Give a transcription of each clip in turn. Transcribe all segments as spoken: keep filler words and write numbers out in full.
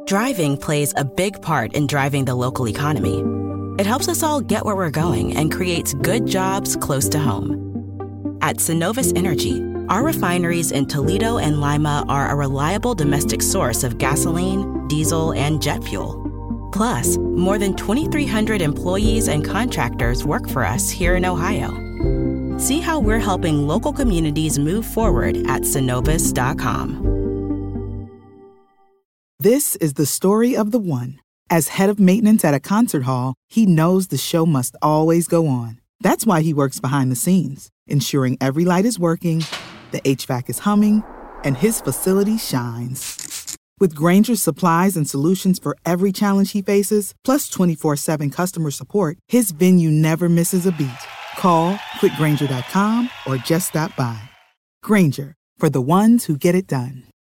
Driving plays a big part in driving the local economy. It helps us all get where we're going and creates good jobs close to home. At Synovus Energy, our refineries in Toledo and Lima are a reliable domestic source of gasoline, diesel, and jet fuel. Plus, more than twenty-three hundred employees and contractors work for us here in Ohio. See how we're helping local communities move forward at Synovus dot com. This is the story of the one. As head of maintenance at a concert hall, he knows the show must always go on. That's why he works behind the scenes, ensuring every light is working, the H V A C is humming, and his facility shines. With Grainger's supplies and solutions for every challenge he faces, plus twenty-four seven customer support, his venue never misses a beat. Call quick grainger dot com or just stop by. Grainger, for the ones who get it done.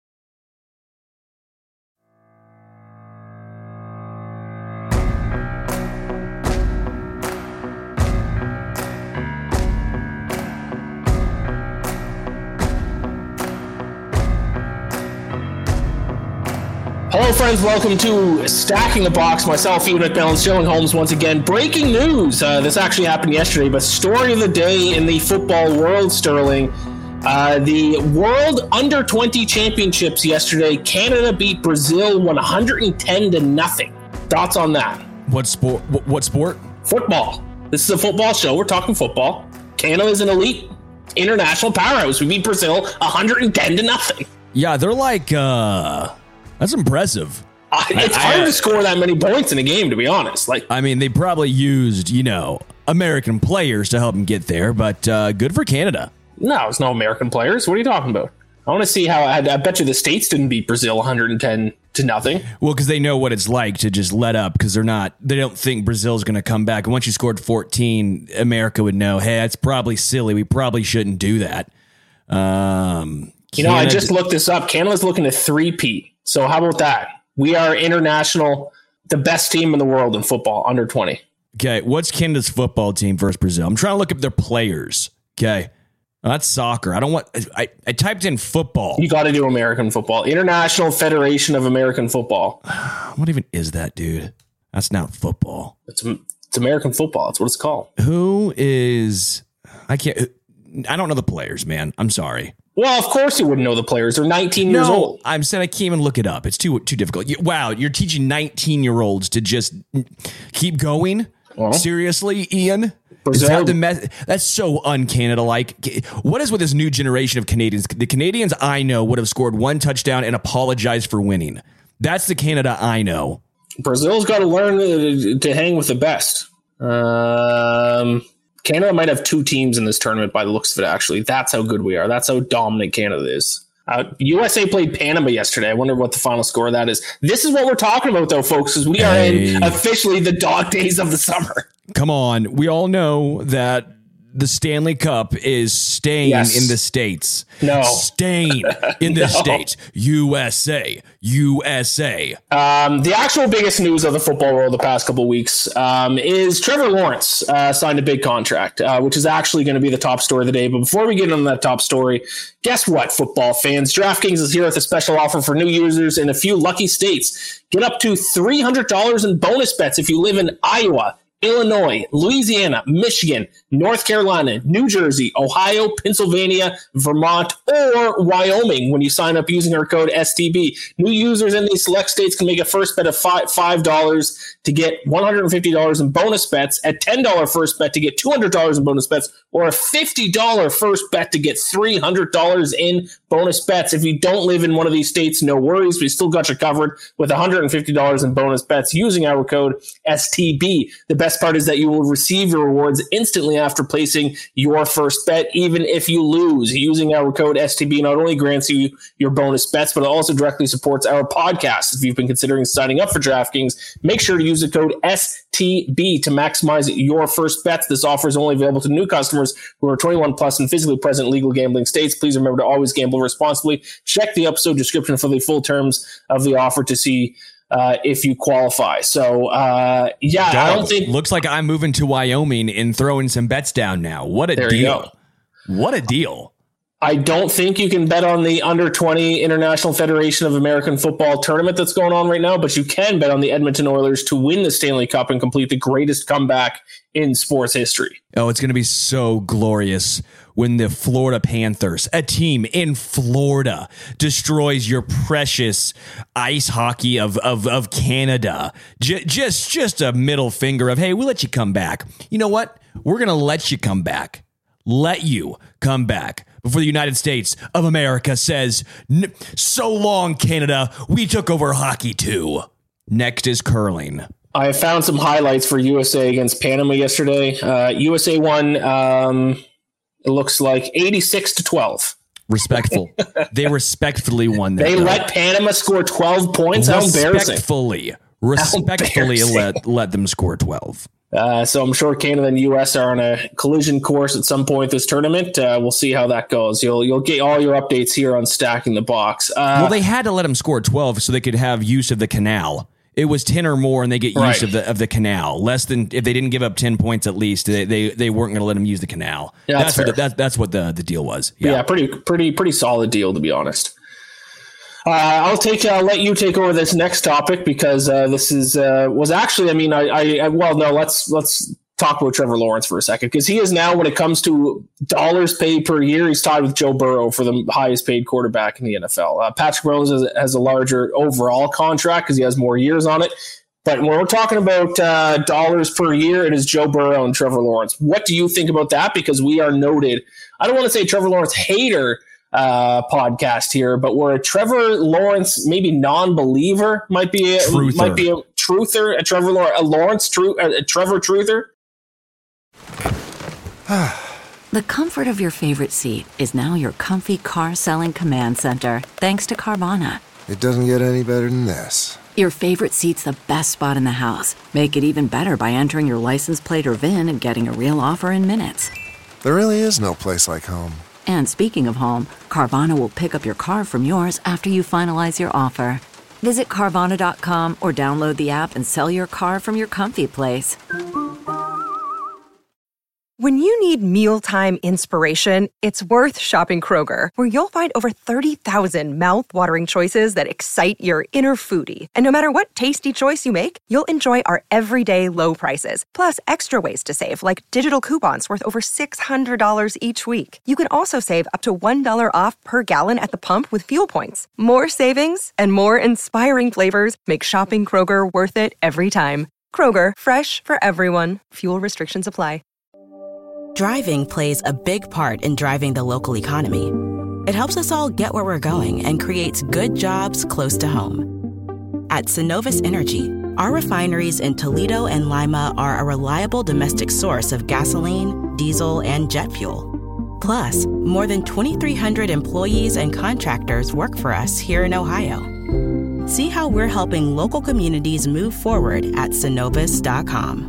Hello, friends. Welcome to Stacking the Box. Myself, Ian McMillan, Sterling Holmes once again. Breaking news. Uh, this actually happened yesterday, but story of the day in the football world, Sterling. Uh, the World Under twenty Championships yesterday. Canada beat Brazil one hundred ten to nothing. Thoughts on that? What sport? What sport? Football. This is a football show. We're talking football. Canada is an elite international powerhouse. We beat Brazil one hundred ten to nothing. Yeah, they're like... Uh... That's impressive. Uh, it's I, hard I, to score that many points in a game, to be honest. Like, I mean, they probably used, you know, American players to help them get there, but uh, good for Canada. No, it's no American players. What are you talking about? I want to see how. I, I bet you the States didn't beat Brazil one hundred ten to nothing. Well, because they know what it's like to just let up because they're not. They don't think Brazil's going to come back. And once you scored fourteen, America would know. Hey, that's probably silly. We probably shouldn't do that. Um, you Canada, know, I just looked this up. Canada's looking to three-peat. So how about that? We are international, the best team in the world in football, under twenty. Okay, what's Canada's football team versus Brazil? I'm trying to look up their players. Okay, well, that's soccer. I don't want. I, I typed in football. You got to do American football. International Federation of American Football. What even is that, dude? That's not football. It's it's American football. That's what it's called. Who is? I can't. I don't know the players, man. I'm sorry. Well, of course you wouldn't know the players. They're nineteen years no, old. I'm saying I can't even look it up. It's too too difficult. You, wow, you're teaching nineteen-year-olds to just keep going? Well, seriously, Ian? Is that the me- that's so un-Canada-like. What is with this new generation of Canadians? The Canadians I know would have scored one touchdown and apologized for winning. That's the Canada I know. Brazil's got to learn to, to hang with the best. Um... Canada might have two teams in this tournament by the looks of it, actually. That's how good we are. That's how dominant Canada is. Uh, U S A played Panama yesterday. I wonder what the final score of that is. This is what we're talking about, though, folks, because we hey. are in officially the dog days of the summer. Come on. We all know that the Stanley Cup is staying yes. in the States. No. Staying in the no. States. U S A. U S A. Um, the actual biggest news of the football world the past couple of weeks um, is Trevor Lawrence uh, signed a big contract, uh, which is actually going to be the top story of the day. But before we get on that top story, guess what, football fans? DraftKings is here with a special offer for new users in a few lucky states. Get up to three hundred dollars in bonus bets if you live in Iowa, Illinois, Louisiana, Michigan, North Carolina, New Jersey, Ohio, Pennsylvania, Vermont, or Wyoming when you sign up using our code S T B. New users in these select states can make a first bet of five dollars to get one hundred fifty dollars in bonus bets, a ten dollars first bet to get two hundred dollars in bonus bets, or a fifty dollars first bet to get three hundred dollars in bonus bets. If you don't live in one of these states, no worries. We still got you covered with one hundred fifty dollars in bonus bets using our code S T B. The best part is that you will receive your rewards instantly after placing your first bet, even if you lose. Using our code S T B not only grants you your bonus bets, but it also directly supports our podcast. If you've been considering signing up for DraftKings, make sure to use the code S T B to maximize your first bets. This offer is only available to new customers who are twenty-one plus and physically present in legal gambling states. Please remember to always gamble responsibly. Check the episode description for the full terms of the offer to see uh, if you qualify. So, uh, yeah, Dog, I don't think... Looks like I'm moving to Wyoming and throwing some bets down now. What a there deal. What a deal. I don't think you can bet on the under twenty International Federation of American Football tournament that's going on right now, but you can bet on the Edmonton Oilers to win the Stanley Cup and complete the greatest comeback in sports history. Oh, it's going to be so glorious when the Florida Panthers, a team in Florida, destroys your precious ice hockey of of, of Canada. J- just, just a middle finger of, hey, we'll let you come back. You know what? We're going to let you come back. Let you come back before the United States of America says, so long, Canada, we took over hockey too. Next is curling. I found some highlights for U S A against Panama yesterday. Uh, U S A won, um, it looks like eighty-six to twelve. Respectful. They respectfully won that. They though. let Panama score twelve points. How embarrassing. Respectfully. Respectfully let, let them score twelve. Uh, so I'm sure Canada and U S are on a collision course at some point this tournament. Uh, we'll see how that goes. You'll you'll get all your updates here on Stacking the Box. Uh, well, they had to let them score twelve so they could have use of the canal. It was ten or more, and they get use right. of the of the canal. Less than if they didn't give up ten points at least, they they, they weren't going to let them use the canal. Yeah, that's that's what the, that, that's what the, the deal was. Yeah. yeah, pretty pretty pretty solid deal, to be honest. Uh, I'll take. I'll let you take over this next topic because uh, this is uh, was actually. I mean, I, I, I well, no. Let's let's talk about Trevor Lawrence for a second because he is now, when it comes to dollars paid per year, he's tied with Joe Burrow for the highest paid quarterback in the N F L. Uh, Patrick Mahomes has, has a larger overall contract because he has more years on it. But when we're talking about uh, dollars per year, it is Joe Burrow and Trevor Lawrence. What do you think about that? Because we are noted. I don't want to say Trevor Lawrence hater. Uh, podcast here, but we're a Trevor Lawrence maybe non-believer might be a, truther. might be a truther, a Trevor Lawrence, a Lawrence tru- a Trevor truther. The comfort of your favorite seat is now your comfy car selling command center, thanks to Carvana. It doesn't get any better than this. Your favorite seat's the best spot in the house. Make it even better by entering your license plate or V I N and getting a real offer in minutes. There really is no place like home. And speaking of home, Carvana will pick up your car from yours after you finalize your offer. Visit Carvana dot com or download the app and sell your car from your comfy place. When you need mealtime inspiration, it's worth shopping Kroger, where you'll find over thirty thousand mouth-watering choices that excite your inner foodie. And no matter what tasty choice you make, you'll enjoy our everyday low prices, plus extra ways to save, like digital coupons worth over six hundred dollars each week. You can also save up to one dollar off per gallon at the pump with fuel points. More savings and more inspiring flavors make shopping Kroger worth it every time. Kroger, fresh for everyone. Fuel restrictions apply. Driving plays a big part in driving the local economy. It helps us all get where we're going and creates good jobs close to home. At Synovus Energy, our refineries in Toledo and Lima are a reliable domestic source of gasoline, diesel, and jet fuel. Plus, more than twenty-three hundred employees and contractors work for us here in Ohio. See how we're helping local communities move forward at Synovus dot com.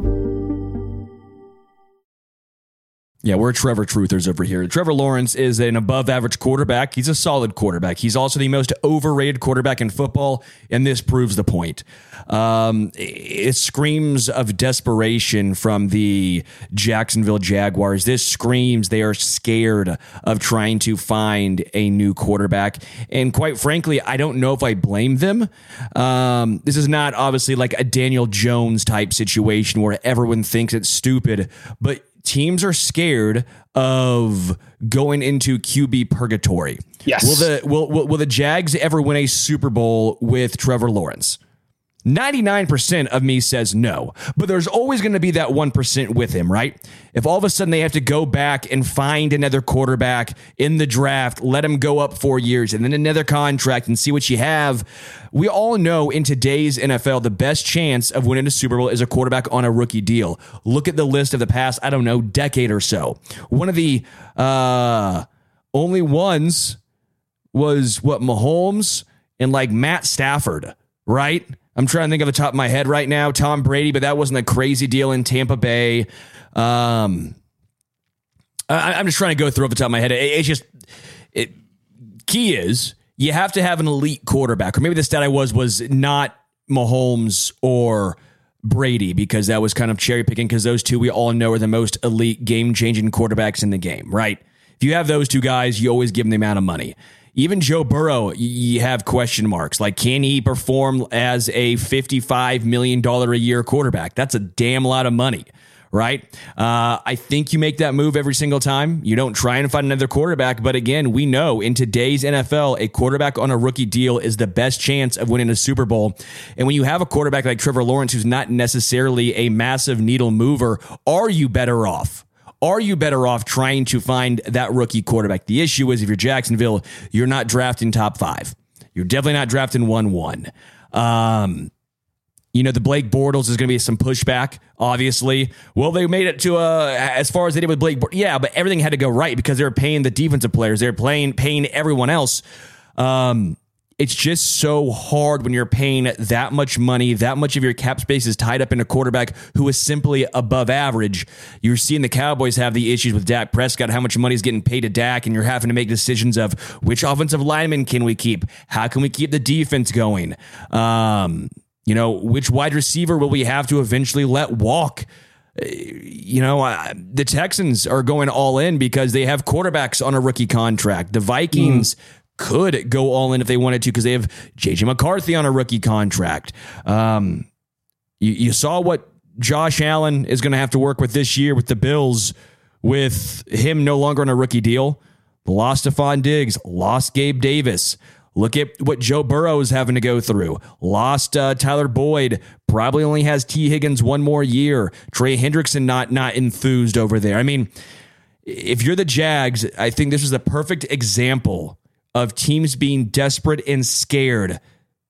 Yeah, we're Trevor Truthers over here. Trevor Lawrence is an above-average quarterback. He's a solid quarterback. He's also the most overrated quarterback in football, and this proves the point. Um, it screams of desperation from the Jacksonville Jaguars. This screams they are scared of trying to find a new quarterback, and quite frankly, I don't know if I blame them. Um, this is not obviously like a Daniel Jones type situation where everyone thinks it's stupid, but teams are scared of going into Q B purgatory. Yes. Will the will, will will the Jags ever win a Super Bowl with Trevor Lawrence? ninety-nine percent of me says no, but there's always going to be that one percent with him, right? If all of a sudden they have to go back and find another quarterback in the draft, let him go up four years and then another contract and see what you have. We all know in today's N F L, the best chance of winning a Super Bowl is a quarterback on a rookie deal. Look at the list of the past, I don't know, decade or so. One of the uh, only ones was what, Mahomes and like Matt Stafford, right? I'm trying to think of the top of my head right now. Tom Brady, but that wasn't a crazy deal in Tampa Bay. Um, I, I'm just trying to go through off the top of my head. It, it's just, it, key is you have to have an elite quarterback. Or maybe the stat I was was not Mahomes or Brady, because that was kind of cherry picking, because those two we all know are the most elite game-changing quarterbacks in the game, right? If you have those two guys, you always give them the amount of money. Even Joe Burrow, you have question marks. Like, can he perform as a fifty-five million dollars a year quarterback? That's a damn lot of money, right? Uh, I think you make that move every single time. You don't try and find another quarterback. But again, we know in today's N F L, a quarterback on a rookie deal is the best chance of winning a Super Bowl. And when you have a quarterback like Trevor Lawrence, who's not necessarily a massive needle mover, are you better off? Are you better off trying to find that rookie quarterback? The issue is if you're Jacksonville, you're not drafting top five. You're definitely not drafting one one. Um, you know, the Blake Bortles is going to be some pushback, obviously. Well, they made it to a, as far as they did with Blake Bortles. Yeah, but everything had to go right because they were paying the defensive players. They're playing, paying everyone else. Um, It's just so hard when you're paying that much money, that much of your cap space is tied up in a quarterback who is simply above average. You're seeing the Cowboys have the issues with Dak Prescott, how much money is getting paid to Dak, and you're having to make decisions of which offensive lineman can we keep? How can we keep the defense going? Um, you know, which wide receiver will we have to eventually let walk? You know, uh, the Texans are going all in because they have quarterbacks on a rookie contract. The Vikings... Mm. could go all in if they wanted to because they have J J McCarthy on a rookie contract. Um, you, you saw what Josh Allen is going to have to work with this year with the Bills, with him no longer on a rookie deal. Lost Stephon Diggs, lost Gabe Davis. Look at what Joe Burrow is having to go through. Lost uh, Tyler Boyd, probably only has T. Higgins one more year. Trey Hendrickson not not enthused over there. I mean, if you're the Jags, I think this is a perfect example of teams being desperate and scared,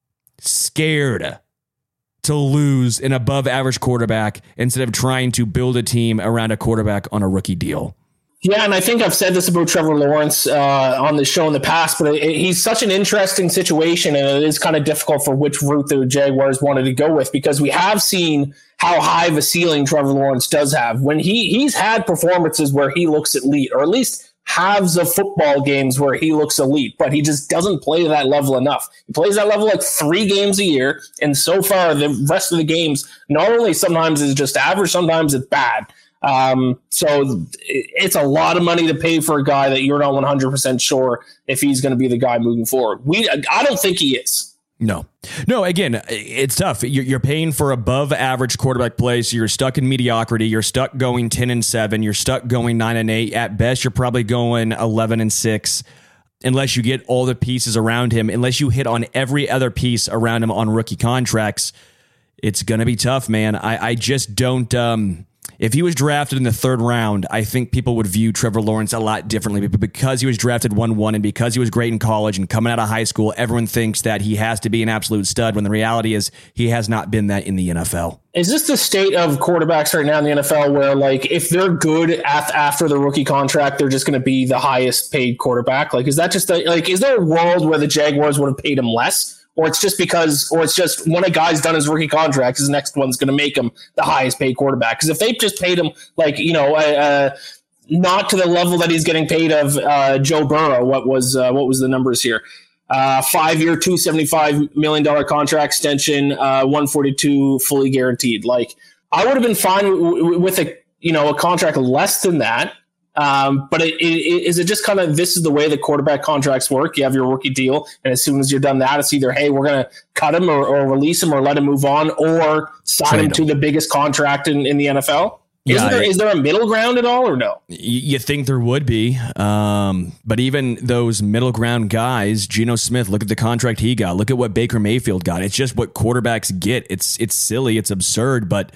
scared to lose an above average quarterback instead of trying to build a team around a quarterback on a rookie deal. Yeah, and I think I've said this about Trevor Lawrence uh, on the show in the past, but it, it, he's such an interesting situation, and it is kind of difficult for which route the Jaguars wanted to go with, because we have seen how high of a ceiling Trevor Lawrence does have. When he he's had performances where he looks elite, or at least halves of football games where he looks elite, but he just doesn't play to that level enough. He plays that level like three games a year, and so far the rest of the games, not only sometimes is just average, sometimes it's bad. Um, so it's a lot of money to pay for a guy that you're not one hundred percent sure if he's going to be the guy moving forward. We, I don't think he is. No, no. Again, it's tough. You're paying for above average quarterback play, so you're stuck in mediocrity. You're stuck going ten and seven. You're stuck going nine and eight. At best, you're probably going eleven and six, unless you get all the pieces around him. Unless you hit on every other piece around him on rookie contracts, it's going to be tough, man. I, I just don't. Um, If he was drafted in the third round, I think people would view Trevor Lawrence a lot differently. But because he was drafted one one and because he was great in college and coming out of high school, everyone thinks that he has to be an absolute stud, when the reality is he has not been that in the N F L. Is this the state of quarterbacks right now in the N F L where, like, if they're good af- after the rookie contract, they're just going to be the highest paid quarterback? Like, is that just the, like, is there a world where the Jaguars would have paid him less? Or it's just because, or it's just when a guy's done his rookie contract, his next one's going to make him the highest paid quarterback? Because if they just paid him, like, you know, uh, uh, not to the level that he's getting paid of uh, Joe Burrow, what was uh, what was the numbers here? Uh, five-year, two hundred seventy-five million dollars contract extension, uh, one forty-two fully guaranteed. Like, I would have been fine w- w- with a, you know, a contract less than that. Um, but it, it, is it just kind of, this is the way the quarterback contracts work? You have your rookie deal, and as soon as you're done that, it's either, hey, we're going to cut him or, or release him or let him move on, or sign Trade him, him to the biggest contract in, in the N F L. Is yeah, there, is there a middle ground at all, or no? You think there would be. Um, but even those middle ground guys, Geno Smith, look at the contract he got. Look at what Baker Mayfield got. It's just what quarterbacks get. It's, it's silly. It's absurd, but,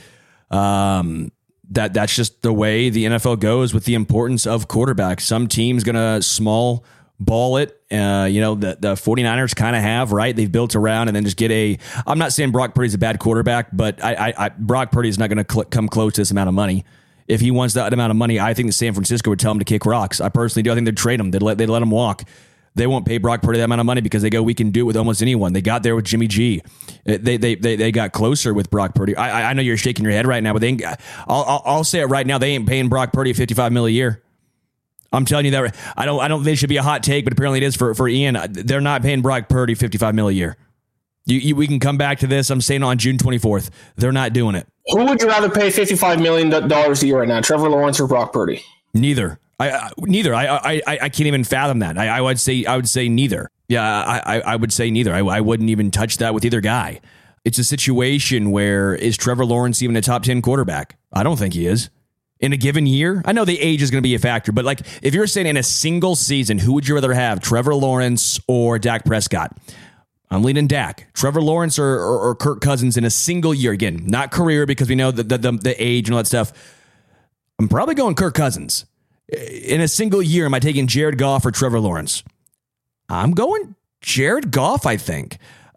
um, That that's just the way the N F L goes with the importance of quarterbacks. Some teams going to small ball it. Uh, you know, the, the 49ers kind of have, right? They've built around and then just get a, I'm not saying Brock Purdy's a bad quarterback, but I, I, I Brock Purdy is not going to cl- come close to this amount of money. If he wants that amount of money, I think that San Francisco would tell him to kick rocks. I personally do. I think they'd trade him. They'd let, they'd let him walk. They won't pay Brock Purdy that amount of money because they go, we can do it with almost anyone. They got there with Jimmy G. They they they they got closer with Brock Purdy. I I know you're shaking your head right now, but they ain't, I'll, I'll I'll say it right now. They ain't paying Brock Purdy fifty-five mil a year. I'm telling you that. I don't I don't think it should be a hot take, but apparently it is for for Ian. They're not paying Brock Purdy fifty-five mil a year. You, you we can come back to this. I'm saying on June twenty-fourth, they're not doing it. Who would you rather pay fifty-five million dollars a year right now, Trevor Lawrence or Brock Purdy? Neither. I, I neither. I, I I can't even fathom that. I, I would say I would say neither. Yeah, I, I would say neither. I, I wouldn't even touch that with either guy. It's a situation where is Trevor Lawrence even a top ten quarterback? I don't think he is. In a given year, I know the age is going to be a factor, but like if you're saying in a single season, who would you rather have, Trevor Lawrence or Dak Prescott? I'm leaning Dak. Trevor Lawrence or, or, or Kirk Cousins in a single year. Again, not career because we know the, the, the, the age and all that stuff. I'm probably going Kirk Cousins. In a single year, am I taking Jared Goff or Trevor Lawrence? I'm going Jared Goff, I think.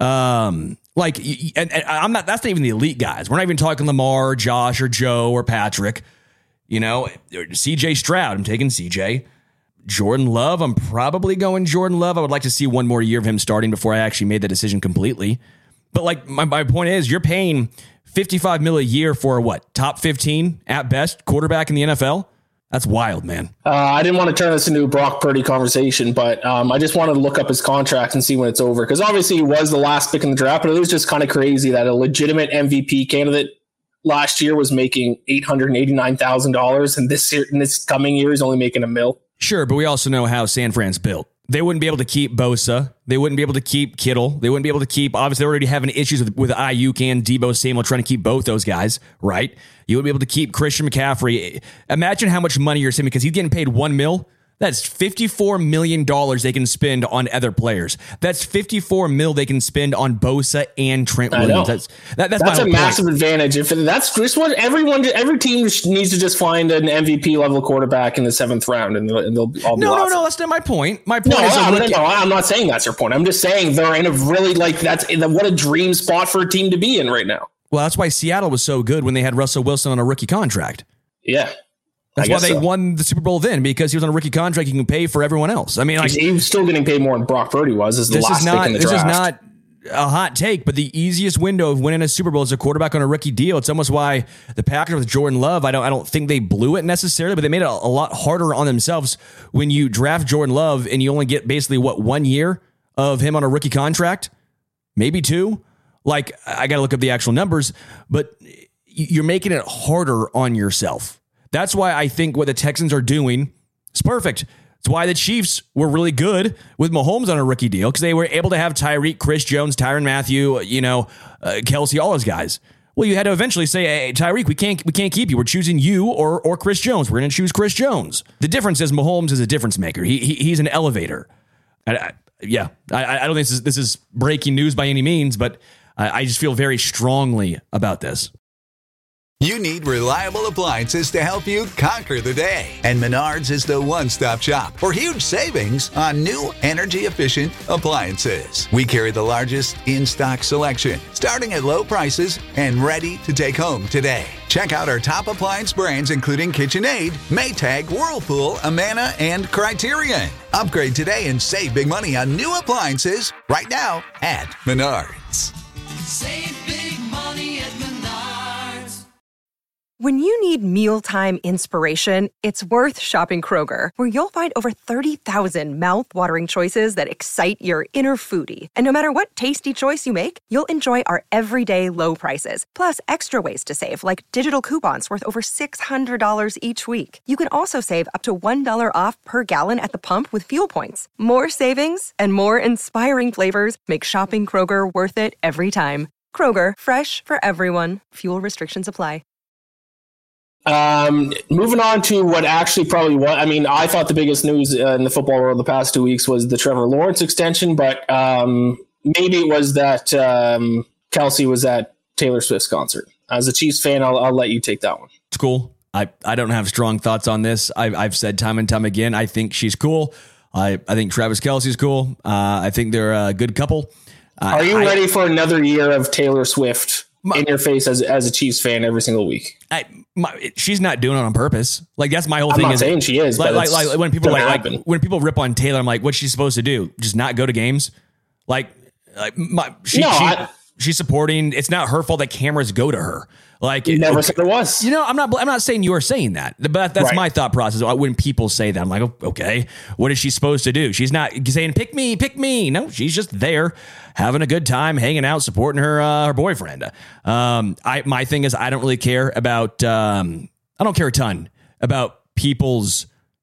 Um, like, and, and I'm not, that's not even the elite guys. We're not even talking Lamar, Josh, or Joe, or Patrick. You know, C J Stroud, I'm taking C J. Jordan Love, I'm probably going Jordan Love. I would like to see one more year of him starting before I actually made the decision completely. But like, my, my point is, you're paying fifty-five mil a year for a what? Top fifteen at best quarterback in the N F L? That's wild, man. Uh, I didn't want to turn this into a Brock Purdy conversation, but um, I just wanted to look up his contract and see when it's over. Because obviously he was the last pick in the draft, but it was just kind of crazy that a legitimate M V P candidate last year was making eight hundred eighty-nine thousand dollars, and this year, in this coming year, is only making a mil. Sure, but we also know how San Fran's built. They wouldn't be able to keep Bosa. They wouldn't be able to keep Kittle. They wouldn't be able to keep, obviously, they're already having issues with, with Ayuk and Deebo Samuel trying to keep both those guys, right? You wouldn't be able to keep Christian McCaffrey. Imagine how much money you're saving because he's getting paid one mil. That's fifty-four million dollars they can spend on other players. That's fifty-four mil they can spend on Bosa and Trent Williams. That's that, that's, that's my a massive point. Advantage. If that's just what everyone, every team needs to just find an M V P level quarterback in the seventh round, and they'll, and they'll all be no, awesome. no, no. That's not my point. My point no, is, no, no, no, I'm not saying that's your point. I'm just saying they're in a really like that's what a dream spot for a team to be in right now. Well, that's why Seattle was so good when they had Russell Wilson on a rookie contract. Yeah. That's why they so. won the Super Bowl then, because he was on a rookie contract. You can pay for everyone else. I mean, like, he was still getting paid more than Brock Purdy was as the last is not, pick in the this draft. This is not a hot take, but the easiest window of winning a Super Bowl is a quarterback on a rookie deal. It's almost why the Packers with Jordan Love, I don't I don't think they blew it necessarily, but they made it a, a lot harder on themselves when you draft Jordan Love and you only get basically, what, one year of him on a rookie contract? Maybe two? Like, I got to look up the actual numbers, but you're making it harder on yourself. That's why I think what the Texans are doing is perfect. It's why the Chiefs were really good with Mahomes on a rookie deal, because they were able to have Tyreek, Chris Jones, Tyrann Mathieu, you know, uh, Kelsey, all those guys. Well, you had to eventually say, hey, Tyreek, we can't we can't keep you. We're choosing you or or Chris Jones. We're going to choose Chris Jones. The difference is Mahomes is a difference maker. He, he he's an elevator. I, I, yeah, I, I don't think this is this is breaking news by any means, but I, I just feel very strongly about this. You need reliable appliances to help you conquer the day. And Menards is the one-stop shop for huge savings on new energy-efficient appliances. We carry the largest in-stock selection, starting at low prices and ready to take home today. Check out our top appliance brands, including KitchenAid, Maytag, Whirlpool, Amana, and Criterion. Upgrade today and save big money on new appliances right now at Menards. Save big money at Menards. When you need mealtime inspiration, it's worth shopping Kroger, where you'll find over thirty thousand mouth-watering choices that excite your inner foodie. And no matter what tasty choice you make, you'll enjoy our everyday low prices, plus extra ways to save, like digital coupons worth over six hundred dollars each week. You can also save up to one dollar off per gallon at the pump with fuel points. More savings and more inspiring flavors make shopping Kroger worth it every time. Kroger, fresh for everyone. Fuel restrictions apply. Um, moving on to what actually probably was, I mean, I thought the biggest news uh, in the football world the past two weeks was the Trevor Lawrence extension, but um, maybe it was that um, Kelsey was at Taylor Swift's concert. As a Chiefs fan, I'll, I'll let you take that one. It's cool. I, I don't have strong thoughts on this. I've, I've said time and time again, I think she's cool. I, I think Travis Kelce's cool. Uh, I think they're a good couple. Uh, Are you I, ready for another year of Taylor Swift my, in your face as as a Chiefs fan every single week? I, my, she's not doing it on purpose. Like, that's my whole I'm thing. I'm not is saying she is. Like, but like, like when people like, happen. like when people rip on Taylor, I'm like, what's she supposed to do? Just not go to games? Like, like my, she, no, she, I, she's supporting. It's not her fault that cameras go to her. Like, you never okay, said it was. You know, I'm not. I'm not saying you are saying that, but that's right. my thought process. When people say that, I'm like, okay, what is she supposed to do? She's not saying pick me, pick me. No, she's just there, having a good time, hanging out, supporting her uh, her boyfriend. Um, I my thing is, I don't really care about. Um, I don't care a ton about people's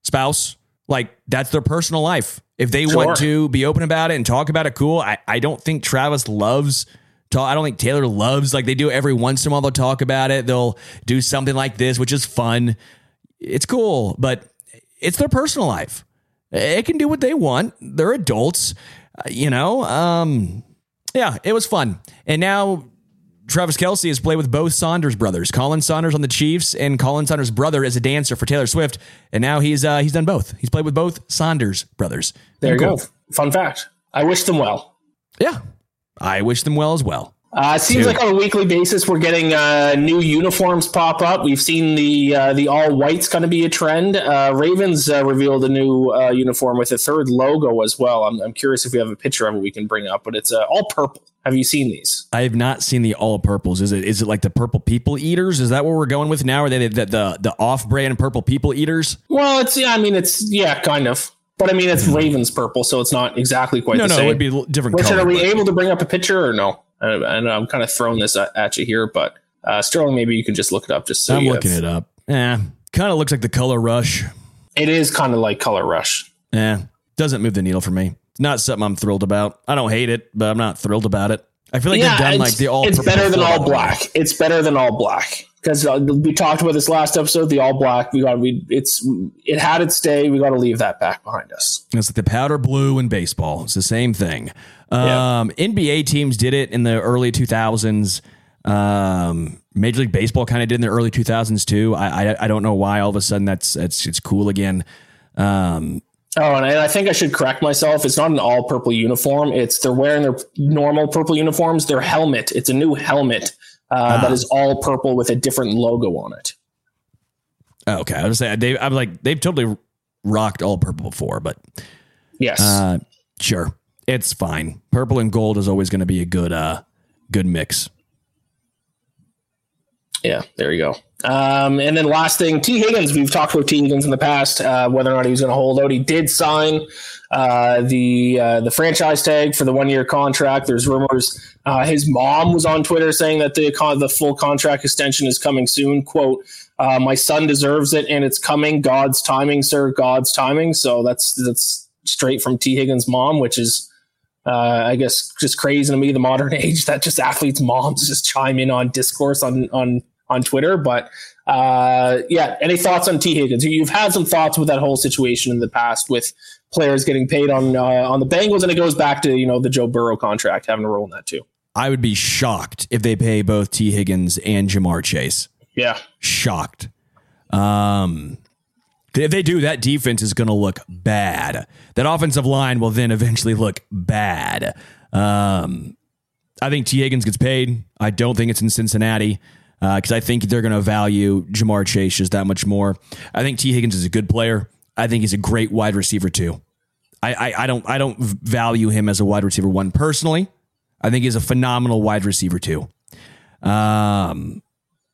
spouse. Like, that's their personal life. If they Sure. want to be open about it and talk about it, cool. I, I don't think Travis loves talk. I don't think Taylor loves, like they do every once in a while. They'll talk about it. They'll do something like this, which is fun. It's cool, but it's their personal life. It can do what they want. They're adults, uh, you know? Um, yeah, it was fun. And now Travis Kelce has played with both Saunders brothers. Colin Saunders on the Chiefs, and Colin Saunders' brother is a dancer for Taylor Swift. And now he's uh, he's done both. He's played with both Saunders brothers. There you cool. go. Fun fact. I wish them well. Yeah, I wish them well as well. Uh, it seems Dude. like on a weekly basis we're getting uh, new uniforms pop up. We've seen the uh, the all white's going to be a trend. Uh, Ravens uh, revealed a new uh, uniform with a third logo as well. I'm, I'm curious if we have a picture of it we can bring up, but it's uh, all purple. Have you seen these? I have not seen the all purples. Is it is it like the purple people eaters? Is that what we're going with now? Are they the the, the off brand purple people eaters? Well, it's yeah. I mean, it's yeah, kind of. But I mean, it's Ravens purple, so it's not exactly quite no, the no, same. it would be a different Richard, color. are we but- able to bring up a picture or no? I, I know I'm kind of throwing this at, at you here, but uh, Sterling, maybe you can just look it up. Just so I'm you looking have, it up. Yeah, kind of looks like the Color Rush. It is kind of like Color Rush. Yeah, doesn't move the needle for me. Not something I'm thrilled about. I don't hate it, but I'm not thrilled about it. I feel like yeah, they've done it's, like the all. It's purple better than before, all by the way. black. It's better than all black because uh, we talked about this last episode. The all black, we got we. It's it had its day. We got to leave that back behind us. It's like the powder blue in baseball. It's the same thing. Um, N B A teams did it in the early two thousands. Um, Major League Baseball kind of did in the early two thousands too. I, I I don't know why all of a sudden that's that's it's cool again. Um, Oh, and I think I should correct myself. It's not an all purple uniform. It's they're wearing their normal purple uniforms. Their helmet. It's a new helmet uh, Ah. that is all purple with a different logo on it. okay, I was saying they. I'm like they've totally rocked all purple before, but Yes. uh, sure, it's fine. Purple and gold is always going to be a good uh good mix. Yeah, there you go. Um, and then last thing, T. Higgins. We've talked about T. Higgins in the past, uh, whether or not he was going to hold out. He did sign uh, the uh, the franchise tag for the one year contract. There's rumors. Uh, his mom was on Twitter saying that the con- the full contract extension is coming soon. Quote: uh, "My son deserves it, and it's coming. God's timing, sir. God's timing." So that's that's straight from T. Higgins' mom, which is. Uh, I guess just crazy to me, the modern age that just athletes' moms just chime in on discourse on on on Twitter. But uh, yeah, any thoughts on T. Higgins? You've had some thoughts with that whole situation in the past with players getting paid on uh, on the Bengals, and it goes back to you know the Joe Burrow contract having a role in that too. I would be shocked if they pay both T. Higgins and Jamar Chase. Yeah, Shocked. Um, if they do, that defense is going to look bad. That offensive line will then eventually look bad. Um, I think T. Higgins gets paid. I don't think it's in Cincinnati because uh, I think they're going to value Jamar Chase just that much more. I think T. Higgins is a good player. I think he's a great wide receiver too. I, I, I don't I don't value him as a wide receiver one personally. I think he's a phenomenal wide receiver too. Um.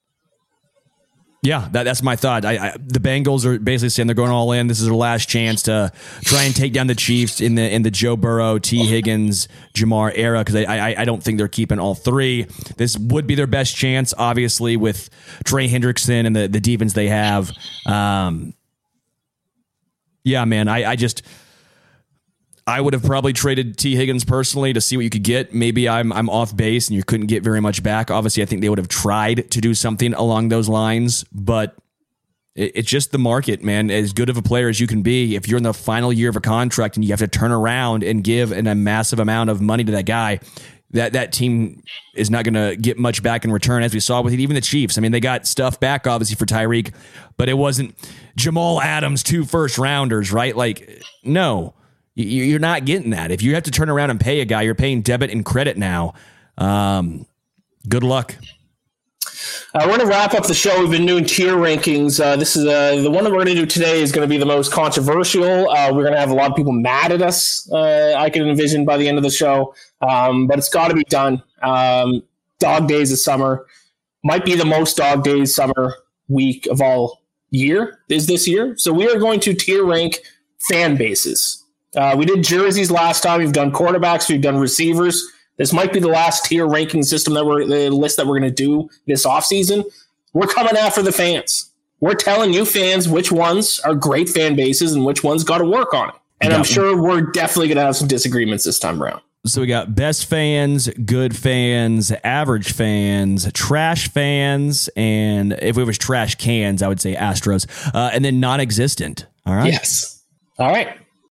Yeah, that, that's my thought. I, I, the Bengals are basically saying they're going all in. This is their last chance to try and take down the Chiefs in the in the Joe Burrow, T. Higgins, Jamar era because I, I I don't think they're keeping all three. This would be their best chance, obviously, with Trey Hendrickson and the, the defense they have. Um, yeah, man, I, I just I would have probably traded T. Higgins personally to see what you could get. Maybe I'm I'm off base and you couldn't get very much back. Obviously, I think they would have tried to do something along those lines, but it, it's just the market, man. As good of a player as you can be, if you're in the final year of a contract and you have to turn around and give an, a massive amount of money to that guy, that that team is not going to get much back in return, as we saw with even the Chiefs. I mean, they got stuff back, obviously, for Tyreek, but it wasn't Jamal Adams, two first rounders, right? Like, no. You're not getting that. If you have to turn around and pay a guy, you're paying debit and credit now. Um, good luck. Uh, we're going to wrap up the show. We've been doing tier rankings. Uh, this is uh, the one that we're going to do today is going to be the most controversial. Uh, we're going to have a lot of people mad at us. Uh, I can envision by the end of the show, um, but it's got to be done. Um, dog days of summer might be the most dog days summer week of all year is this year. So we are going to tier rank fan bases. Uh, we did jerseys last time. We've done quarterbacks. We've done receivers. This might be the last tier ranking system that we're the list that we're going to do this offseason. We're coming after the fans. We're telling you fans which ones are great fan bases and which ones got to work on it. And I'm sure we're definitely going to have some disagreements this time around. So we got best fans, good fans, average fans, trash fans, and if it was trash cans, I would say Astros, uh, and then non-existent. All right. Yes. All right.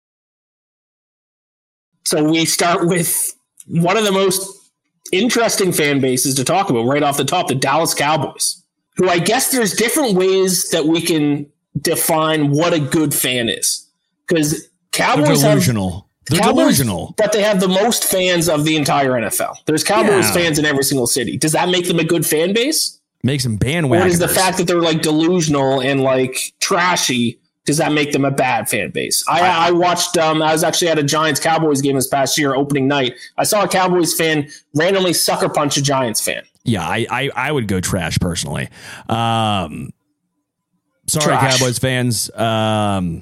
So we start with one of the most interesting fan bases to talk about right off the top, the Dallas Cowboys, who I guess there's different ways that we can define what a good fan is. Because Cowboys They're delusional. have They're Cowboys, delusional. but they have the most fans of the entire N F L. There's Cowboys Yeah. fans in every single city. Does that make them a good fan base? Makes them bandwagoners. Or is the fact that they're like delusional and like trashy, does that make them a bad fan base? I, I watched, um, I was actually at a Giants Cowboys game this past year, opening night. I saw a Cowboys fan randomly sucker punch a Giants fan. Yeah, I, I, I would go trash personally. Um, sorry, Trash. Cowboys fans. Um,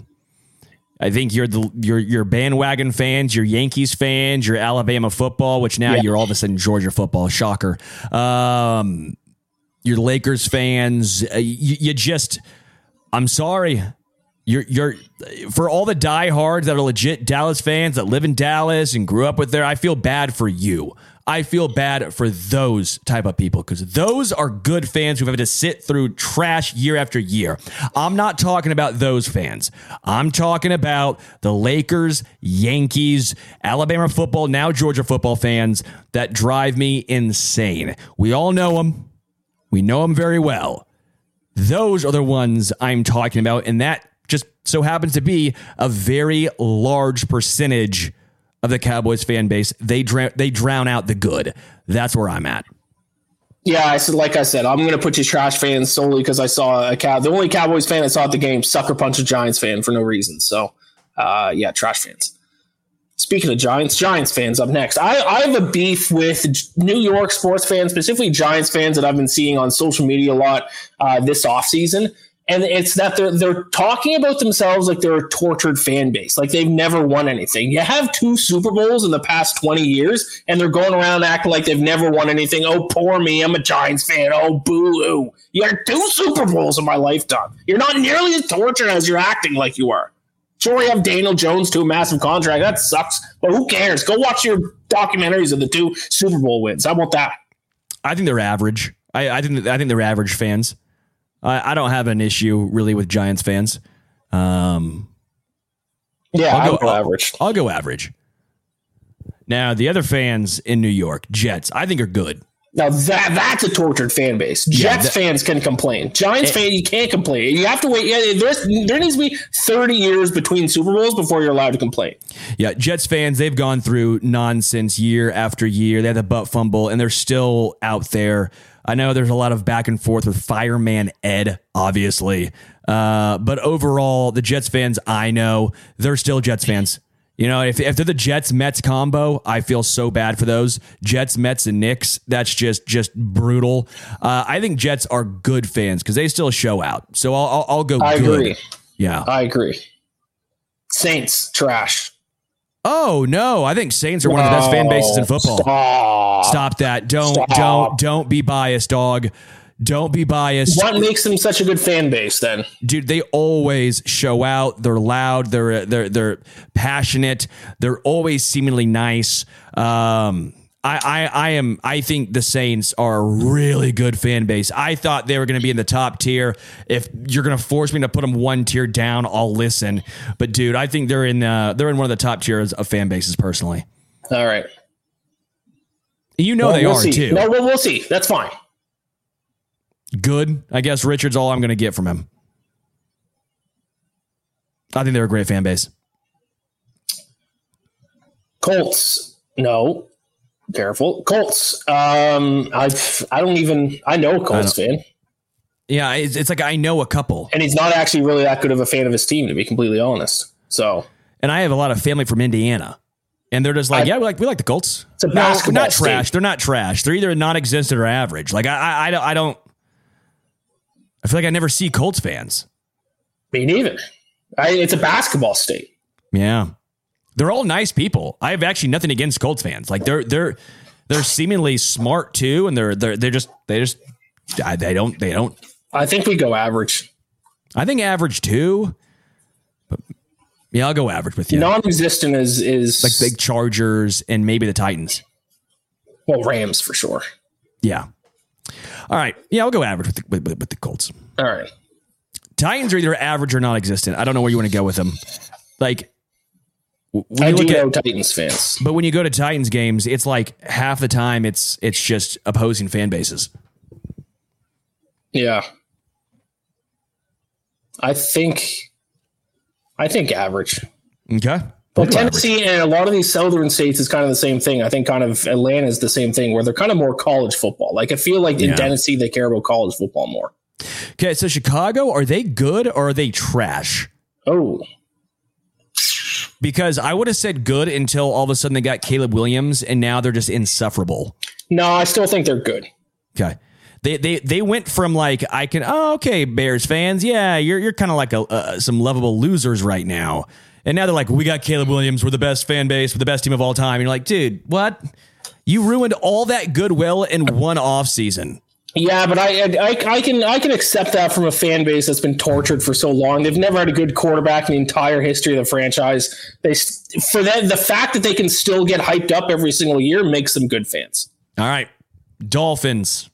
I think you're the you're you're bandwagon fans, you're Yankees fans, you're Alabama football, which now Yeah. you're all of a sudden Georgia football. Shocker. Um, you're Lakers fans. Uh, you, you just, I'm sorry. You're you're for all the diehards that are legit Dallas fans that live in Dallas and grew up with there. I feel bad for you. I feel bad for those type of people because those are good fans who've had to sit through trash year after year. I'm not talking about those fans. I'm talking about the Lakers, Yankees, Alabama football, now Georgia football fans that drive me insane. We all know them. We know them very well. Those are the ones I'm talking about, and that just so happens to be a very large percentage of the Cowboys fan base. They drown, they drown out the good. That's where I'm at. Yeah, I said, like I said, I'm going to put you trash fans solely because I saw a cow. The only Cowboys fan I saw at the game sucker punch a Giants fan for no reason. So, uh, yeah, trash fans. Speaking of Giants, Giants fans up next. I, I have a beef with New York sports fans, specifically Giants fans that I've been seeing on social media a lot uh, this offseason. And it's that they're they're talking about themselves like they're a tortured fan base, like they've never won anything. You have two Super Bowls in the past twenty years, and they're going around acting like they've never won anything. Oh, poor me, I'm a Giants fan. Oh, boo-hoo. You had two Super Bowls in my lifetime. You're not nearly as tortured as you're acting like you are. Sure, you have Daniel Jones to a massive contract. That sucks, but who cares? Go watch your documentaries of the two Super Bowl wins. How about that? I think they're average. I, I think I think they're average fans. I, I don't have an issue really with Giants fans. Um, yeah, I'll I'll go, go average. I'll, I'll go average. Now, the other fans in New York, Jets, I think are good. Now, that that's a tortured fan base. Jets Yeah, that, fans can complain. Giants fans, you can't complain. You have to wait. Yeah, there's, there needs to be thirty years between Super Bowls before you're allowed to complain. Yeah, Jets fans, they've gone through nonsense year after year. They had the butt fumble, and they're still out there. I know there's a lot of back and forth with Fireman Ed, obviously. Uh, but overall, the Jets fans, I know, they're still Jets fans. You know, if, if they're the Jets-Mets combo, I feel so bad for those. Jets, Mets, and Knicks, that's just just brutal. Uh, I think Jets are good fans because they still show out. So I'll, I'll, I'll go I good. agree. Yeah. I agree. Saints, trash. Oh, no. I think Saints are one of the best fan bases in football. Stop. Stop that. Don't, Stop. don't, don't be biased, dog. Don't be biased. What makes them such a good fan base then? Dude, they always show out. They're loud. They're they're they're passionate. They're always seemingly nice. Um, I, I I am. I think the Saints are a really good fan base. I thought they were going to be in the top tier. If you're going to force me to put them one tier down, I'll listen. But dude, I think they're in uh, they're in one of the top tiers of fan bases personally. All right. You know well, they we'll are see. too. No, we'll, we'll see. That's fine. Good. I guess Richard's all I'm going to get from him. I think they're a great fan base. Colts. No. Careful. Colts. Um, I I don't even, I know a Colts fan. Yeah, it's, it's like I know a couple. And he's not actually really that good of a fan of his team, to be completely honest. So. And I have a lot of family from Indiana. And they're just like, I, yeah, we like we like the Colts. It's a no, basketball not trash. state. They're not trash. They're either non-existent or average. Like I, I, I don't, I don't. I feel like I never see Colts fans. Me neither. I, it's a basketball state. Yeah, they're all nice people. I have actually nothing against Colts fans. Like they're they're they're seemingly smart too, and they're they're they're just they just they don't they don't. I think we go average. I think average too. But yeah, I'll go average with you. Non-existent is is like big Chargers and maybe the Titans. Well, Rams for sure. Yeah. All right. Yeah, I'll go average with the, with, with the Colts. All right. Titans are either average or non-existent. I don't know where you want to go with them. Like, when I you do look know at, Titans fans, but when you go to Titans games, it's like half the time it's it's just opposing fan bases. Yeah. I think, I think average. Okay. Well, Tennessee average. And a lot of these southern states is kind of the same thing. I think kind of Atlanta is the same thing where they're kind of more college football. Like I feel like in yeah. Tennessee, they care about college football more. Okay. So Chicago, are they good or are they trash? Oh, because I would have said good until all of a sudden they got Caleb Williams and now they're just insufferable. No, I still think they're good. Okay. They they they went from like I can oh okay Bears fans yeah you're you're kind of like a uh, some lovable losers right now, and now they're like we got Caleb Williams, we're the best fan base, we're the best team of all time. And you're like, dude, what? You ruined all that goodwill in one off season. Yeah, but I, I I can I can accept that from a fan base that's been tortured for so long. They've never had a good quarterback in the entire history of the franchise. They for that the fact that they can still get hyped up every single year makes them good fans. All right, Dolphins.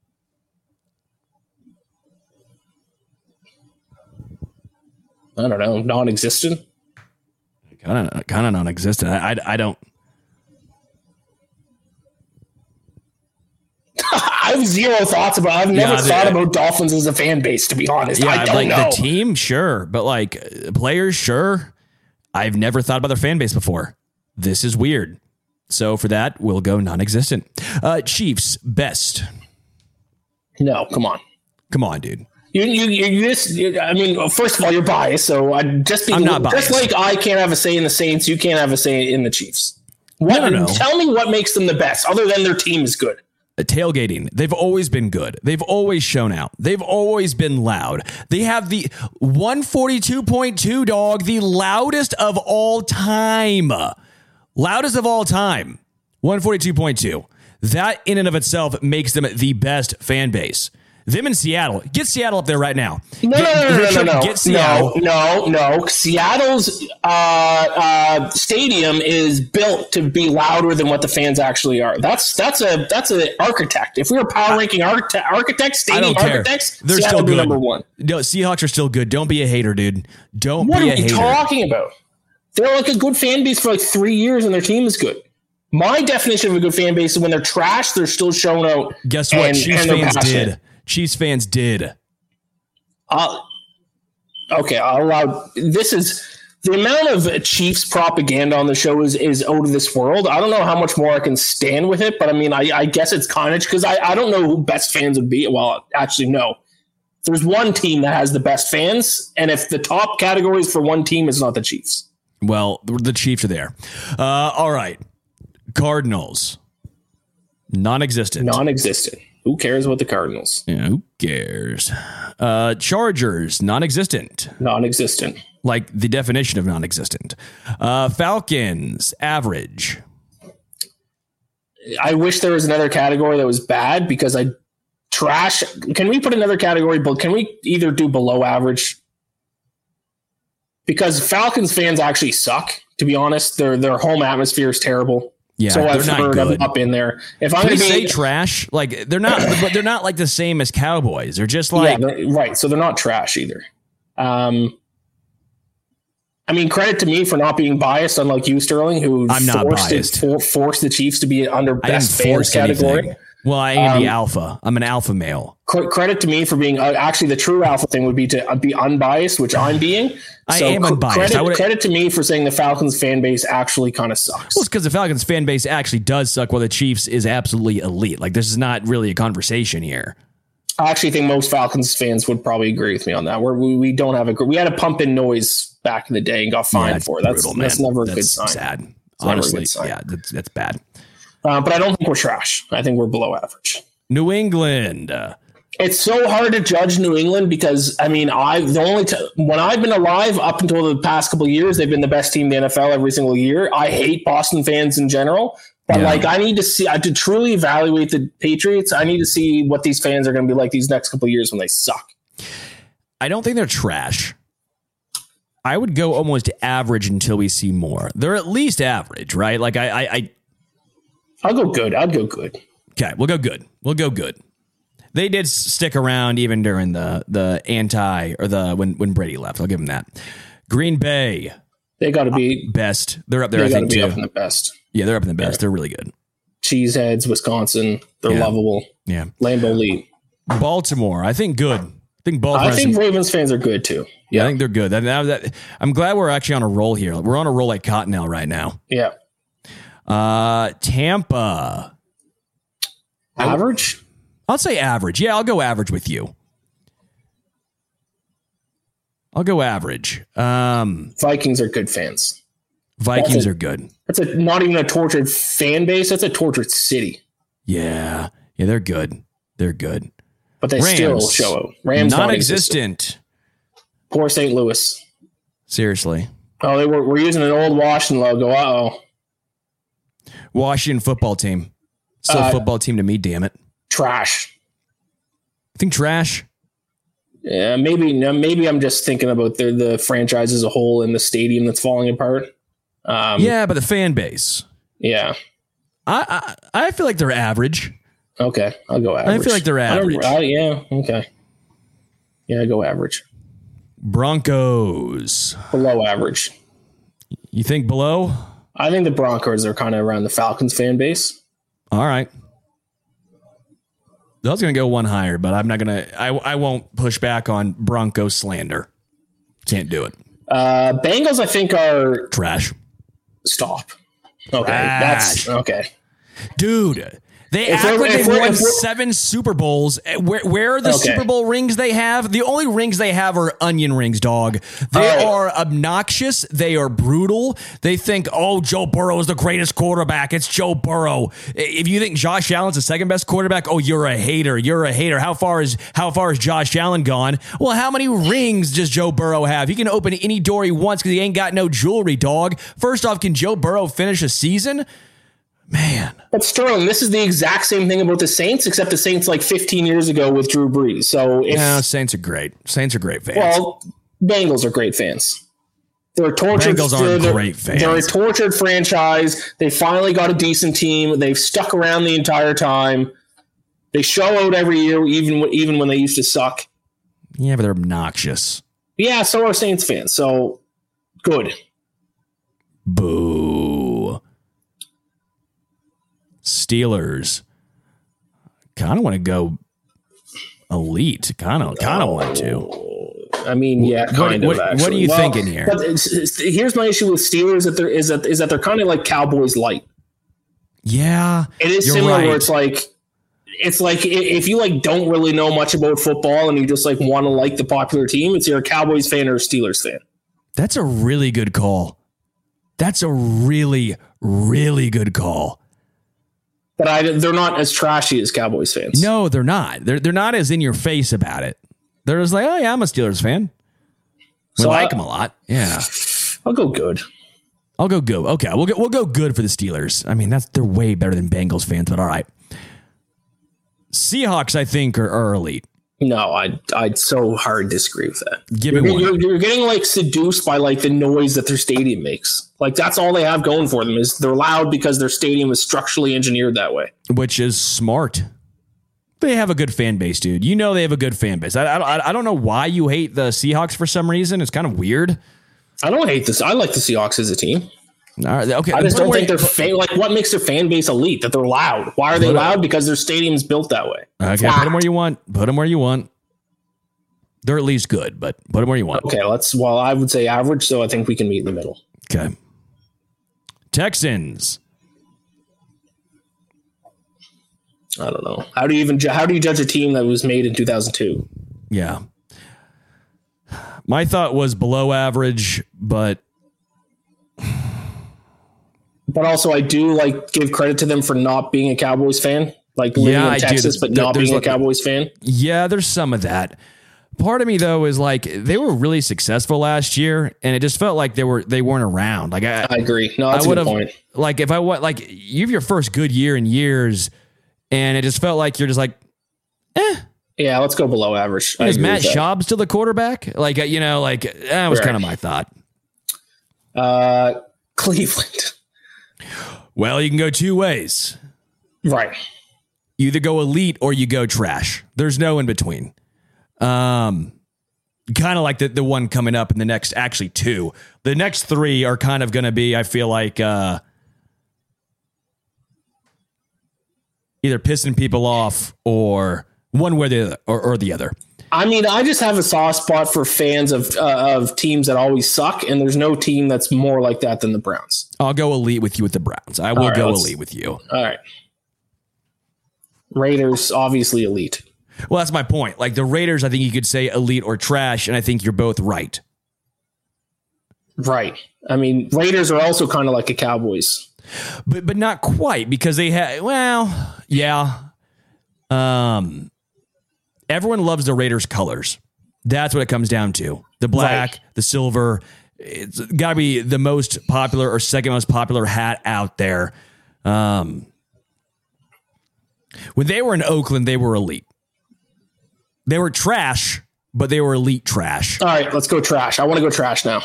I don't know, non-existent. Kind of, kind of non-existent. I, I, I don't. I have zero thoughts about. I've never yeah, thought about Dolphins as a fan base, to be honest. Yeah, I don't like know. The team, sure, but like players, sure. I've never thought about their fan base before. This is weird. So for that, we'll go non-existent. Uh, Chiefs best. No, come on, come on, dude. You, you, you just, you, I mean, first of all, you're biased. So I just be, I'm not biased. Just like I can't have a say in the Saints, you can't have a say in the Chiefs. What, no, no, no. Tell me what makes them the best, other than their team is good. Uh, tailgating. They've always been good. They've always shown out. They've always been loud. They have the one forty-two point two dog, the loudest of all time. Loudest of all time. one forty-two point two. That in and of itself makes them the best fan base. Them in Seattle. Get Seattle up there right now. No, get, no, no, Richard, no, no, no. Get Seattle. No, no, no. Seattle's uh, uh, stadium is built to be louder than what the fans actually are. That's that's a that's an architect. If we were power ranking architect, architects, stadium architects, they're Seattle still good. Number one. No, Seahawks are still good. Don't be a hater, dude. Don't what be a hater. What are you talking about? They're like a good fan base for like three years, and their team is good. My definition of a good fan base is when they're trash, they're still showing out. Guess what? And, Chiefs and fans passionate. did. Chiefs fans did. Uh, okay, I'll allow. This is the amount of Chiefs propaganda on the show is, is out of this world. I don't know how much more I can stand with it, but I mean, I, I guess it's carnage because I, I don't know who best fans would be. Well, actually, no. There's one team that has the best fans, and if the top categories for one team is not the Chiefs. Well, the Chiefs are there. Uh, all right. Cardinals. Non-existent. Non-existent. Who cares about the Cardinals? Yeah, who cares? Uh, Chargers, non-existent. Non-existent. Like the definition of non-existent. Uh, Falcons, average. I wish there was another category that was bad because I trash. Can we put another category? But can we either do below average? Because Falcons fans actually suck. To be honest, their their home atmosphere is terrible. Yeah, so I've they're heard not good. up in there. If I'm going to say be trash, like they're not, but they're not like the same as Cowboys. They're just like yeah, right. So they're not trash either. Um, I mean, credit to me for not being biased, unlike you, Sterling, who I'm not forced, biased. It, for, forced the Chiefs to be under best fans category. Anything. Well, I am um, the alpha. I'm an alpha male. Cr- credit to me for being uh, actually the true alpha thing would be to be unbiased, which I'm being. I so am cr- unbiased. Credit, credit to me for saying the Falcons fan base actually kind of sucks. Well, it's because the Falcons fan base actually does suck, while the Chiefs is absolutely elite. Like this is not really a conversation here. I actually think most Falcons fans would probably agree with me on that. Where we, we don't have a we had a pump in noise back in the day and got fined yeah, for it. That's brutal, that's man. never a that's good sign. Sad. It's Honestly, sign. yeah, that's that's bad. Uh, but I don't think we're trash. I think we're below average. New England. Uh, It's so hard to judge New England because I mean, I the only t- when I've been alive up until the past couple of years, they've been the best team in the N F L every single year. I hate Boston fans in general, but yeah. like I need to see I to truly evaluate the Patriots. I need to see what these fans are going to be like these next couple of years when they suck. I don't think they're trash. I would go almost average until we see more. They're at least average, right? Like I, I, I I'll go good. I'd go good. Okay, we'll go good. We'll go good. They did stick around even during the the anti or the when when Brady left. I'll give them that. Green Bay, they got to be best. They're up there. They I think be too. Up in the best. Yeah, they're up in the best. Yeah. They're really good. Cheeseheads, Wisconsin. They're yeah. lovable. Yeah. Lambeau Leap. Baltimore, I think good. I think Baltimore. I think some, Ravens fans are good too. Yeah, I think they're good. That, that, that, I'm glad we're actually on a roll here. We're on a roll like Cottonelle right now. Yeah. Uh, Tampa. Average? I'll say average. Yeah, I'll go average with you. I'll go average. Um, Vikings are good fans. Vikings a, are good. That's a, not even a tortured fan base. That's a tortured city. Yeah. Yeah, they're good. They're good. But they Rams, still show out. Rams non-existent. Poor Saint Louis. Seriously. Oh, they were we're using an old Washington logo. Uh-oh. Washington football team. Still a uh, football team to me, damn it. Trash. I think trash. Yeah, maybe maybe I'm just thinking about the the franchise as a whole and the stadium that's falling apart. Um, yeah, but the fan base. Yeah. I, I I feel like they're average. Okay, I'll go average. I feel like they're average. I I, yeah, okay. Yeah, go average. Broncos. Below average. You think below? I think the Broncos are kind of around the Falcons fan base. All right. I was going to go one higher, but I'm not going to, I I won't push back on Bronco slander. Can't do it. Uh, Bengals, I think, are trash. Stop. Okay. Trash. That's okay. Dude. They if act like they've won seven Super Bowls. Where, where are the okay. Super Bowl rings they have? The only rings they have are onion rings, dog. They right. are obnoxious. They are brutal. They think, oh, Joe Burrow is the greatest quarterback. It's Joe Burrow. If you think Josh Allen's the second best quarterback, oh, you're a hater. You're a hater. How far is how far is Josh Allen gone? Well, how many rings does Joe Burrow have? He can open any door he wants because he ain't got no jewelry, dog. First off, can Joe Burrow finish a season? Man. But Sterling, this is the exact same thing about the Saints, except the Saints like fifteen years ago with Drew Brees. So if, no, Saints are great. Saints are great fans. Well, Bengals are great fans. They're tortured. Bengals aren't they're, great fans. They're a tortured franchise. They finally got a decent team. They've stuck around the entire time. They show out every year, even even when they used to suck. Yeah, but they're obnoxious. Yeah, so are Saints fans. So good. Boo. Steelers. Kind of want to go elite. Kind of, kind of oh, want to. I mean, yeah, kind what, of. What, what are you well, thinking here? But it's, it's, here's my issue with Steelers: that there is that is that they're kind of like Cowboys light. Yeah, it is you're similar. Right. Where it's like, it's like if you like don't really know much about football and you just like want to like the popular team, it's you're a Cowboys fan or a Steelers fan. That's a really good call. That's a really, really good call. But I, they're not as trashy as Cowboys fans. No, they're not. They're they're not as in your face about it. They're just like, oh yeah, I'm a Steelers fan. We so like I, them a lot. Yeah, I'll go good. I'll go good. Okay, we'll go, we'll go good for the Steelers. I mean, that's they're way better than Bengals fans, but all right. Seahawks, I think, are, are elite. No, I I'd so hard disagree with that. Give me you're, one. You're, you're getting like seduced by like the noise that their stadium makes. Like that's all they have going for them is they're loud because their stadium is structurally engineered that way. Which is smart. They have a good fan base, dude. You know they have a good fan base. I I, I don't know why you hate the Seahawks for some reason. It's kind of weird. I don't hate this. I like the Seahawks as a team. All right, okay. I just don't think they're fa- like what makes their fan base elite. That they're loud. Why are they loud? Because their stadium's built that way. Okay, ah. Put them where you want. Put them where you want. They're at least good, but put them where you want. Okay, let's. Well, I would say average, so I think we can meet in the middle. Okay. Texans. I don't know. How do you even how do you judge a team that was made in two thousand two? Yeah. My thought was below average, but but also I do like give credit to them for not being a Cowboys fan, like living yeah, in Texas, but not being like, a Cowboys fan. Yeah, there's some of that. Part of me though is like they were really successful last year, and it just felt like they were they weren't around. Like I, I agree. No, that's I a good point. Like if I want, like you have your first good year in years, and it just felt like you're just like, eh, Yeah, let's go below average. Is Matt Schaub still the quarterback? Like, you know, like that was right. kind of my thought. Uh, Cleveland. Well, you can go two ways. Right. You either go elite or you go trash. There's no in between. Um, kind of like the, the one coming up in the next, actually two. The next three are kind of going to be, I feel like, uh, either pissing people off or one way or the other, or, or the other. I mean, I just have a soft spot for fans of uh, of teams that always suck, and there's no team that's more like that than the Browns. I'll go elite with you with the Browns. I will right, go elite with you. All right. Raiders, obviously elite. Well, that's my point. Like the Raiders, I think you could say elite or trash, and I think you're both right. Right. I mean, Raiders are also kind of like the Cowboys. But but not quite, because they had, well, yeah. Um, everyone loves the Raiders colors. That's what it comes down to. The black, right. the silver. It's got to be the most popular or second most popular hat out there. Um, when they were in Oakland, they were elite. They were trash, but they were elite trash. All right, let's go trash. I want to go trash now.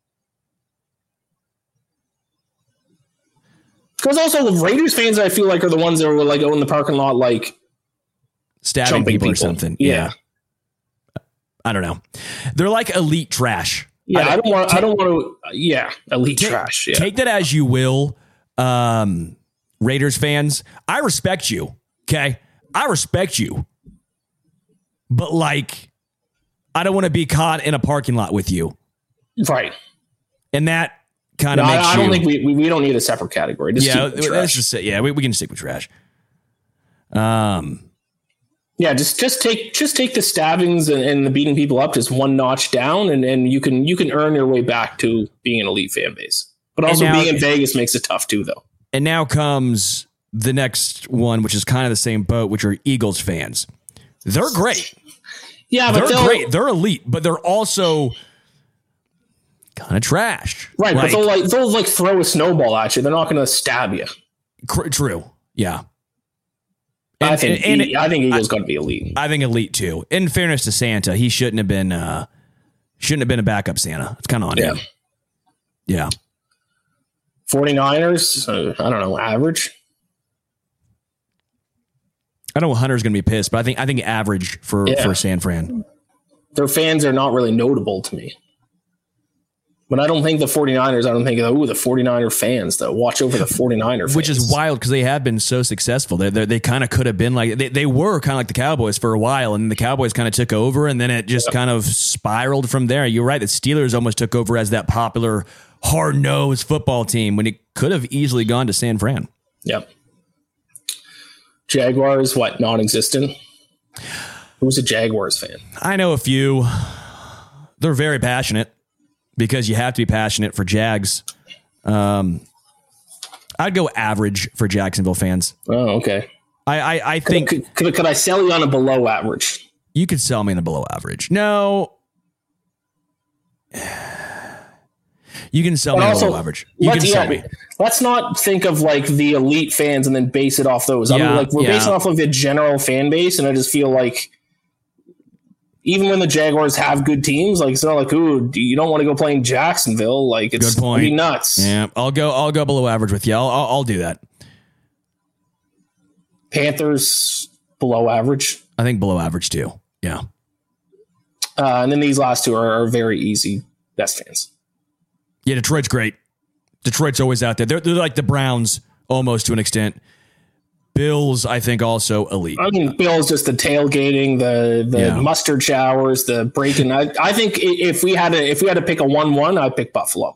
Because also the Raiders fans, I feel like, are the ones that were like go in the parking lot, like stabbing people, people or something. Yeah. yeah, I don't know. They're like elite trash. Yeah, I don't, I don't want. Take, I don't want to. Yeah, elite take, trash. Yeah. Take that as you will, um, Raiders fans. I respect you. Okay, I respect you, but like, I don't want to be caught in a parking lot with you. Right, and that. Kind of no, makes I, I don't you, think we, we we don't need a separate category. Just yeah, let's just say, yeah, we, we can stick with trash. Um, yeah, just just take just take the stabbings and, and the beating people up just one notch down, and, and you can you can earn your way back to being an elite fan base. But also now, being in Vegas makes it tough too, though. And now comes the next one, which is kind of the same boat, which are Eagles fans. They're great. Yeah, but they're great. They're elite, but they're also kind of trash, right? Like, but they'll like they'll like throw a snowball at you. They're not going to stab you. Cr- true, yeah. And, I think and, and, I think Eagles got to be elite. I think elite too. In fairness to Santa, he shouldn't have been uh, shouldn't have been a backup Santa. It's kind of on yeah. him. Yeah. 49ers, uh, I don't know, average. I know Hunter's going to be pissed, but I think I think average for yeah. for San Fran. Their fans are not really notable to me. But I don't think the 49ers, I don't think, oh, the 49er fans, though. Watch over the 49er fans. Which is wild because they have been so successful. They they kind of could have been like, they, they were kind of like the Cowboys for a while, and the Cowboys kind of took over, and then it just yeah. kind of spiraled from there. You're right. The Steelers almost took over as that popular, hard-nosed football team when it could have easily gone to San Fran. Yep. Jaguars, what, non-existent? Who's a Jaguars fan? I know a few. They're very passionate. Because you have to be passionate for Jags. Um, I'd go average for Jacksonville fans. Oh, okay. I I, I think... Could, could, could I sell you on a below average? You could sell me on a below average. No. You can sell but me on a below average. You can sell yeah, me. Let's not think of like the elite fans and then base it off those. I yeah, mean, like we're yeah. basing off of the general fan base, and I just feel like even when the Jaguars have good teams, like it's not like, ooh, you don't want to go play in Jacksonville. Like it's good point. Be nuts. Yeah, I'll go. I'll go below average with you. I'll, I'll, I'll do that. Panthers below average. I think below average too. Yeah. Uh, and then these last two are, are very easy. Best fans. Yeah, Detroit's great. Detroit's always out there. They're, they're like the Browns almost to an extent. Bills, I think, also elite. I mean, Bills just the tailgating, the the yeah. mustard showers, the breaking. I, I think if we had to if we had to pick a one-one, I'd pick Buffalo.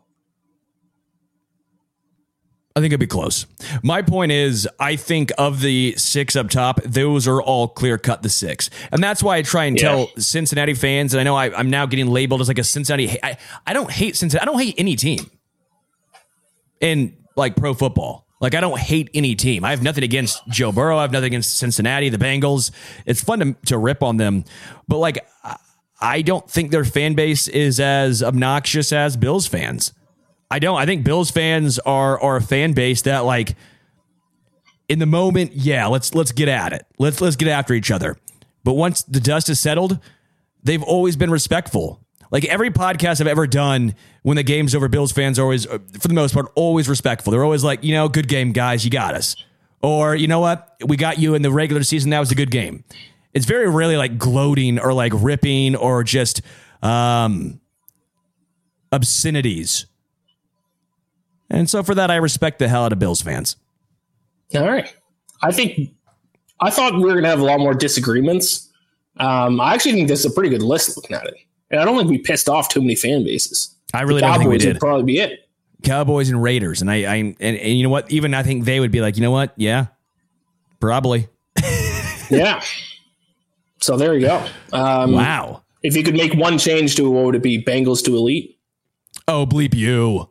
I think it'd be close. My point is, I think of the six up top, those are all clear cut the six, and that's why I try and yeah. tell Cincinnati fans. And I know I, I'm now getting labeled as like a Cincinnati. I I don't hate Cincinnati. I don't hate any team in like pro football. Like, I don't hate any team. I have nothing against Joe Burrow. I have nothing against Cincinnati, the Bengals. It's fun to, to rip on them. But, like, I don't think their fan base is as obnoxious as Bills fans. I don't. I think Bills fans are are a fan base that, like, in the moment, yeah, let's let's get at it. Let's let's get after each other. But once the dust has settled, they've always been respectful. Like every podcast I've ever done, when the game's over, Bills fans are always, for the most part, always respectful. They're always like, you know, good game, guys. You got us. Or, you know what? We got you in the regular season. That was a good game. It's very rarely like gloating or like ripping or just um, obscenities. And so for that, I respect the hell out of Bills fans. All right. I think, I thought we were going to have a lot more disagreements. Um, I actually think this is a pretty good list looking at it. And I don't think we pissed off too many fan bases. I really the don't think we Cowboys did. Would probably be it. Cowboys and Raiders. And I, I and, and you know what? Even I think they would be like, you know what? Yeah, probably. Yeah. So there you go. Um, wow. If you could make one change to it, what would it be? Bengals to elite? Oh, bleep you.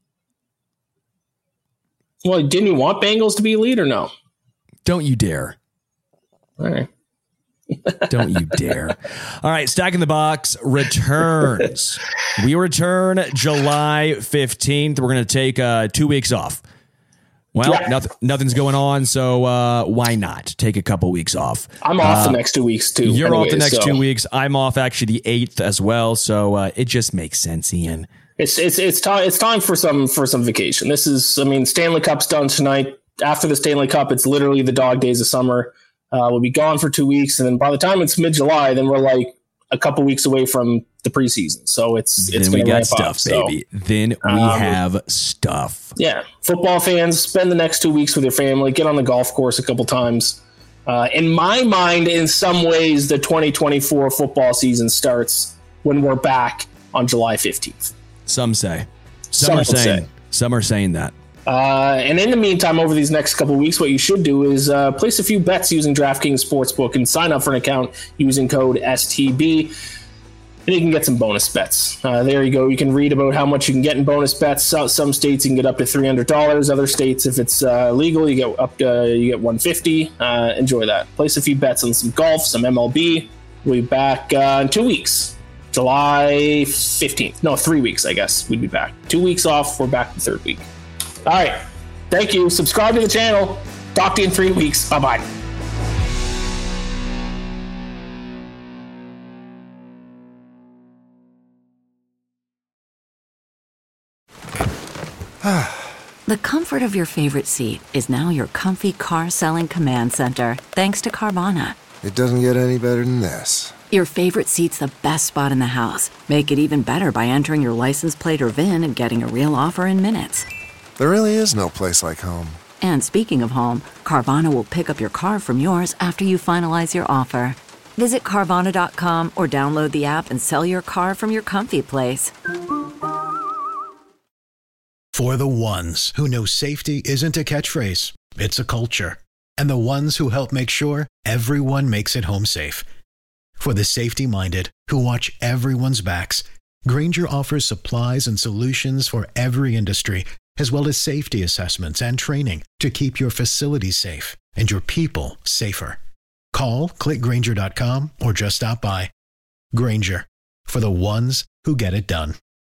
Well, didn't you want Bengals to be elite or no? Don't you dare. All right. Don't you dare. All right. Stacking the Box returns. We return July fifteenth. We're going to take uh, two weeks off. Well, yeah. nothing, nothing's going on, so uh, why not take a couple weeks off? I'm off uh, the next two weeks, too. You're anyways, off the next so. two weeks. I'm off actually the eighth as well, so uh, it just makes sense, Ian. It's it's it's time it's time for some for some vacation. This is, I mean, Stanley Cup's done tonight. After the Stanley Cup, it's literally the dog days of summer. Uh, we'll be gone for two weeks, and then by the time it's mid-July, then we're like a couple weeks away from the preseason. So it's it's then we got ramp stuff, up, so. baby. Then we um, have stuff. Yeah, football fans, spend the next two weeks with your family. Get on the golf course a couple times. Uh, in my mind, in some ways, the twenty twenty-four football season starts when we're back on July fifteenth. Some say. Some, some are saying. Say. Some are saying that. Uh, and in the meantime, over these next couple of weeks, what you should do is uh, place a few bets using DraftKings Sportsbook and sign up for an account using code S T B. And you can get some bonus bets. Uh, there you go. You can read about how much you can get in bonus bets. So, some states you can get up to three hundred dollars. Other states, if it's uh, legal, you get up to you get one hundred fifty dollars. Uh, enjoy that. Place a few bets on some golf, some M L B. We'll be back uh, in two weeks. July fifteenth. No, three weeks, I guess. We'd be back. Two weeks off. We're back the third week. All right. Thank you. Subscribe to the channel. Talk to you in three weeks. Bye-bye. The comfort of your favorite seat is now your comfy car selling command center, thanks to Carvana. It doesn't get any better than this. Your favorite seat's the best spot in the house. Make it even better by entering your license plate or V I N and getting a real offer in minutes. There really is no place like home. And speaking of home, Carvana will pick up your car from yours after you finalize your offer. Visit Carvana dot com or download the app and sell your car from your comfy place. For the ones who know safety isn't a catchphrase, it's a culture. And the ones who help make sure everyone makes it home safe. For the safety-minded who watch everyone's backs, Grainger offers supplies and solutions for every industry, as well as safety assessments and training to keep your facilities safe and your people safer. Call, click Grainger dot com, or just stop by. Grainger, for the ones who get it done.